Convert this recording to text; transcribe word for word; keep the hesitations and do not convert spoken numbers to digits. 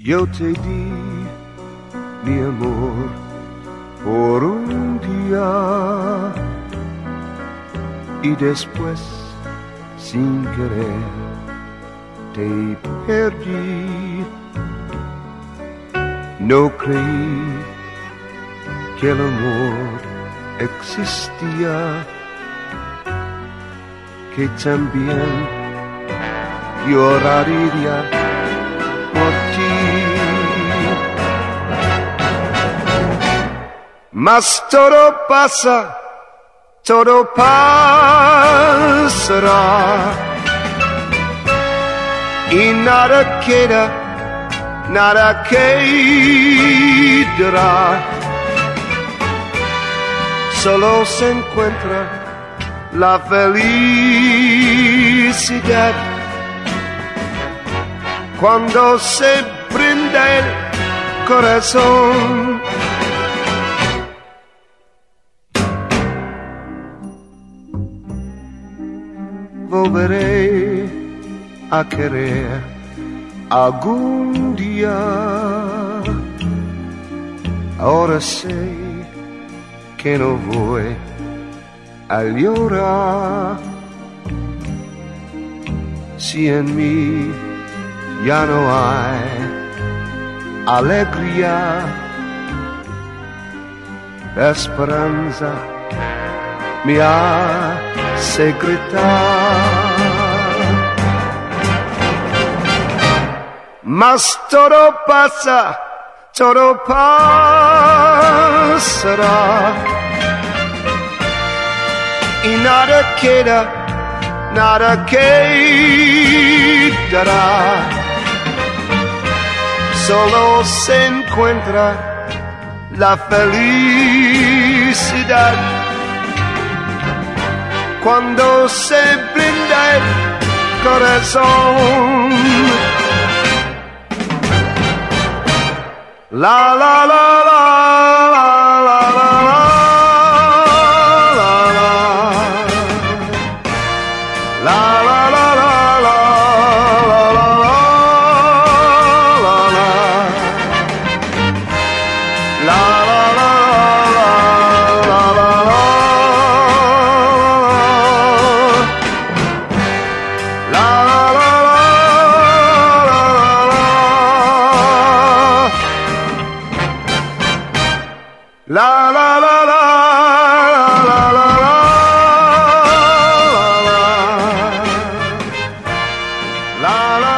Yo te di mi amor por un día y después sin querer te perdí. No creí que el amor existía, que también lloraría por ti. Mas todo pasa, todo pasará y nada queda, nada quedará. Solo se encuentra la felicidad cuando se brinda el corazón. Volveré a querer algún día. Ahora sé que no voy a llorar si en mí ya no hay alegría, esperanza me hace gritar. Mas todo pasa, todo pasará y nada queda, nada quedará. Solo se encuentra la felicidad cuando se brinda el corazón. La la la la la la la la la la la la La la la la la la la la la la